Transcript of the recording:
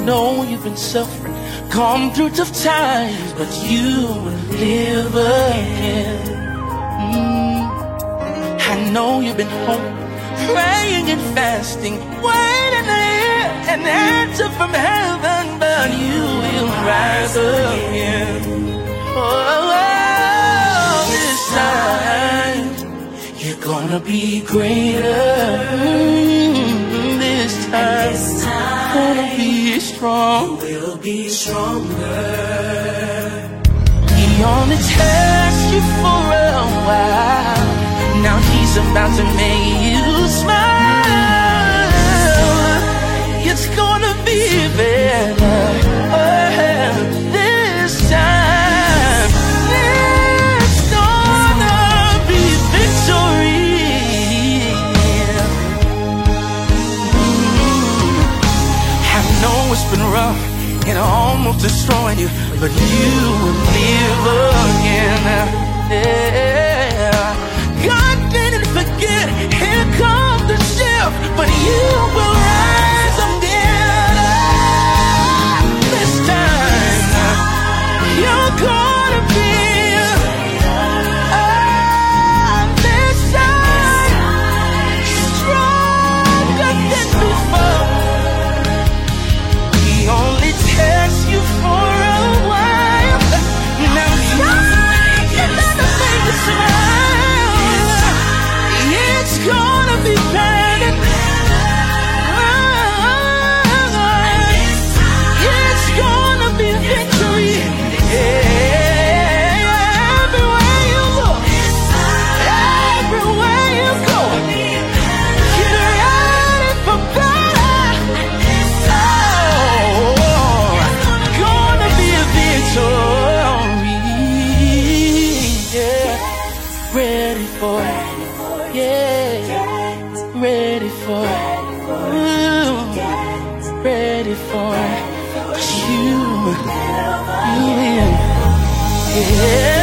know you've been suffering, gone through tough times, but you will live again. I know you've been home, praying and fasting, waiting to hear an answer from heaven, but you will rise again. Oh, this time you're gonna be greater. This time gonna be strong. We'll be stronger. He only tests you for a while. Now he's about to make you smile. It's gonna be better. This time it's gonna be victory. I know it's been rough and almost destroying you, but you will live again. Yeah. God didn't forget, here comes the shift, but you will rise again. This time, you're gonna be this time stronger than before. He only tests you for a while. Now you're gonna make you smile. It's gonna be better. It's gonna be victory. Everywhere you look, everywhere you go, get ready for better. Oh, gonna be a victory. Yeah, ready for it. Yeah, ready for it. Ready for it. 'Cause you win. Yeah.